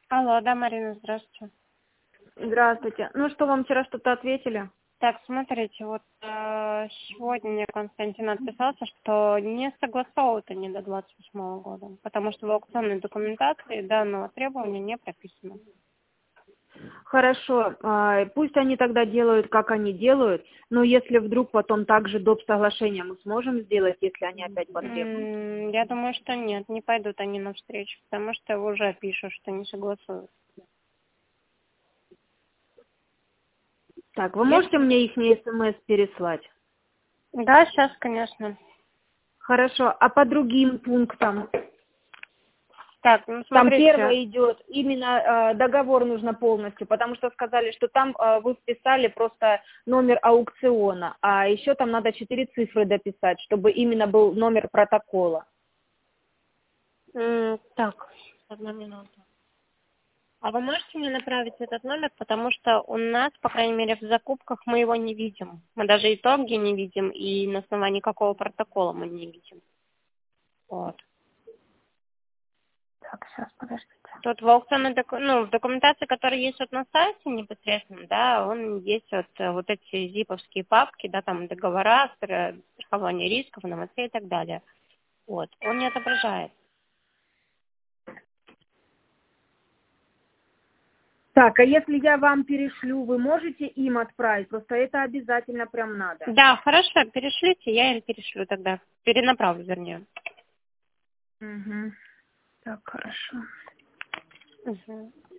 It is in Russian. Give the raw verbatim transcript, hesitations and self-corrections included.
Алло, да, Марина, здравствуйте. Здравствуйте. Ну что, вам вчера что-то ответили? Так, смотрите, вот э, сегодня мне Константин отписался, что не согласовывают они до двадцать восьмого года, потому что в аукционной документации данного требования не прописано. Хорошо, а, пусть они тогда делают, как они делают, но если вдруг потом также доп. Соглашение мы сможем сделать, если они опять потребуют? М, Я думаю, что нет, не пойдут они навстречу, потому что уже пишут, что не согласуют. Так, вы можете Если... мне их смс переслать? Да, сейчас, конечно. Хорошо, а по другим пунктам? Так, ну Там смотрите. первое идет, именно э, договор нужно полностью, потому что сказали, что там э, вы вписали просто номер аукциона, а еще там надо четыре цифры дописать, чтобы именно был номер протокола. М, Так, одну минуту. А вы можете мне направить этот номер, потому что у нас, по крайней мере, в закупках мы его не видим. Мы даже итоги не видим, и на основании какого протокола мы не видим. Вот. Так, сейчас, подождите. Тут в аукционной доку- ну, в документации, которая есть вот на сайте непосредственно, да, он есть вот, э, вот эти зиповские папки, да, там договора, стра- страхование рисков, эн эм эс и так далее. Вот. Он не отображает. Так, а если я вам перешлю, вы можете им отправить? Просто это обязательно прям надо. Да, хорошо, перешлите, я им перешлю тогда. Перенаправлю, вернее. Угу. Так, хорошо. Угу.